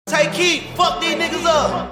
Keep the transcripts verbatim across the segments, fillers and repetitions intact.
Take heat, fuck these niggas up.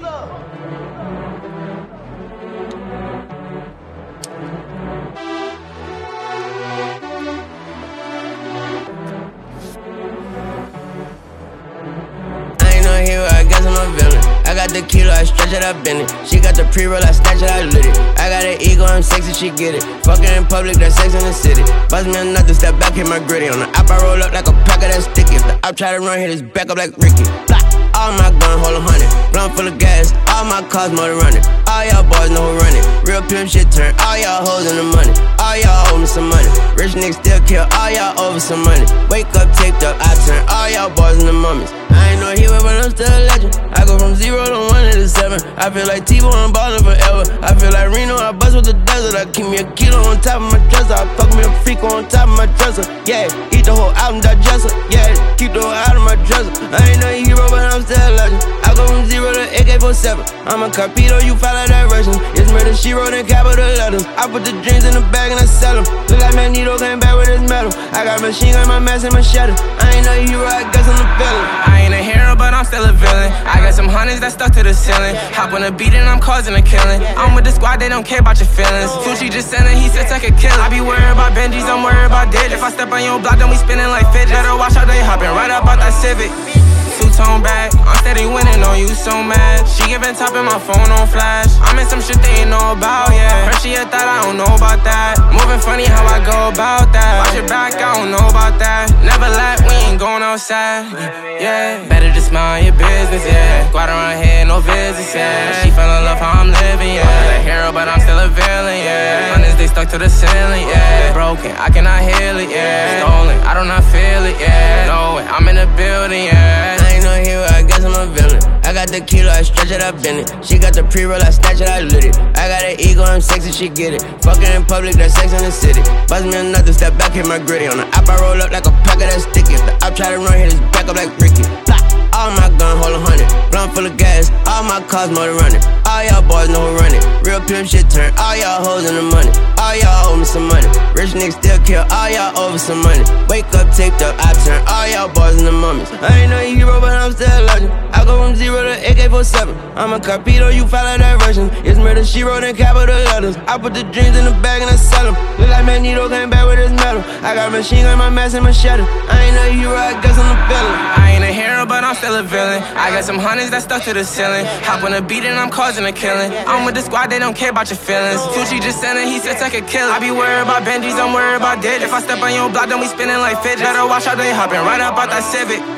I ain't no hero, I guess I'm a villain. I got the kilo, I stretch it, I bend it. She got the pre-roll, I snatch it, I lit it. I got an ego, I'm sexy, she get it. Fucking in public, that's sex in the city. Bust me another step back, hit my gritty. On the app, I roll up like a pack of that sticky. If the op try to run, hit his back up like Ricky. Blah. All my gun hold a hundred, blunt full of gas. All my cars motor running. All y'all boys know who run it. Real pimp shit turn. All y'all hoes in the money. All y'all owe me some money. Rich niggas still kill. All y'all over some money. Wake up, taped up, I turn. All y'all boys in the mummies. I ain't no hero, but I'm still a legend. I go from zero to one to the seven. I feel like T-Bo, I'm ballin' forever. I feel like Reno, I bust with the desert. I keep me a kilo on top of my dresser. I fuck me a freak on top of my dresser. Yeah, eat the whole album digester. Yeah, keep the whole album my dresser. I ain't no hero, but I'm still a legend. I go from zero to A K forty-seven. I'm a Carpito, you follow directions. It's murder, she wrote in capital letters. I put the dreams in the bag and I sell them. Look like Magneto came back with his medal. I got machine gun, my mask and machete. I ain't no hero, I guess I'm the villain. I ain't a hero, but I'm still a villain. I got some hundreds that stuck to the ceiling. Hop on a beat and I'm causing a killing. I'm with the squad, they don't care about your feelings. Fushi just sent it, he said take a kill. I be worried about Benjis, I'm worried about digits. If I step on your block, then we spinning like fidget. Better watch how they hopping right up out that Civic. Two-tone back, I'm steady winning on you so mad. She giving top in my phone on flash. I'm in some shit they ain't know about, yeah. Her she a thought, I don't know about that. Moving funny how I go about that. Watch your back, I don't know about that. Never laugh, we ain't going outside, yeah. Better just mind your business, yeah. Squad around here, no visits, yeah. She fell in love how I'm living, yeah. I'm a hero, but I'm still a villain, yeah. Honest, they stuck to the ceiling, yeah. Broken, I cannot heal it, yeah. Stolen, I do not feel it, yeah. No way, I'm in the building, yeah. I ain't no hero, I guess I'm a villain. I got the kilo, I stretch it, I bend it. She got the pre-roll, I snatch it, I lit it. I got an ego, I'm sexy, she get it. Fucking in public, that's sex in the city. Bust me another step back, hit my gritty. On the app, I roll up like a pack of that sticky. If the op try to run, hit his back up like Ricky. Blah. All my gun hold a hundred, blunt full of gas. All my cars motor running. All y'all boys know who run it. Real pimp shit turn. All y'all hoes in the money. All y'all owe me some money. Rich niggas still kill. All y'all over some money. Wake up, taped up, I turn. All y'all boys in the mummies. I ain't no hero, but I'm still a legend. I go from zero to A K forty-seven. I'm a Carpito, you follow directions. It's murder, she wrote in capital letters. I put the dreams in the bag and I sell them. Look like Magneto came back with his medal. I got machine gun, my mask and machete. I ain't no hero, I guess I'm the villain. I ain't a hero, but I'm still a villain. I got some hundreds that stuck to the ceiling. Hop on a beat and I'm causing a killing. I'm with the squad, they don't care about your feelings. Fushi just sent it, he said take a kill. I be worried about Benjis, I'm worried about digits. If I step on your block, then we spinning like fidget. Better watch how they hopping right up out that Civic.